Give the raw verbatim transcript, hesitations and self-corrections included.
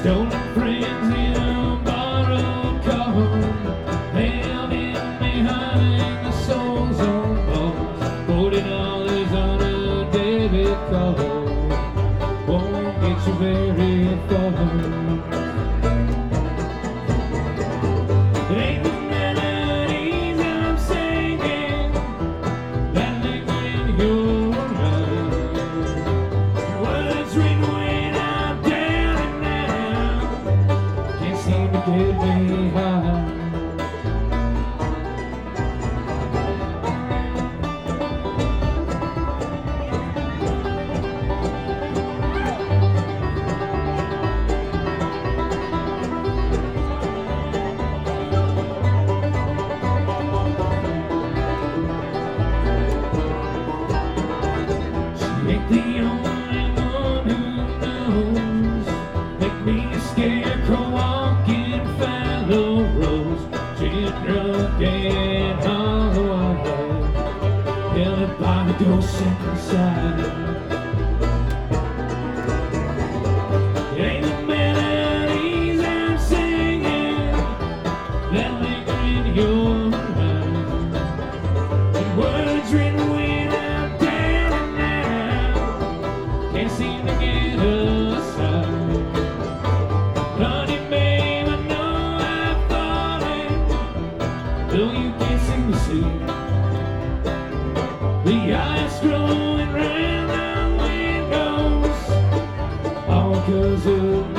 Stolen friends in a borrowed car, held in behind the souls on bars. Forty dollars on a debit card won't get you very far. It ain't the melodies I'm singing that linger in your mind. Words written when I'm down and out can't seem to get me high. Ain't the only one who knows. Make me a scarecrow walking fallow roads. She's drunk and hollow-eyed, held by the ghost inside. It ain't the melodies I'm singing that linger in your mind, and words written when I'm down and out can't seem to get aside. Honey, babe, I know I'm falling, though you can't seem to see the ice growing round the windows, all 'cause of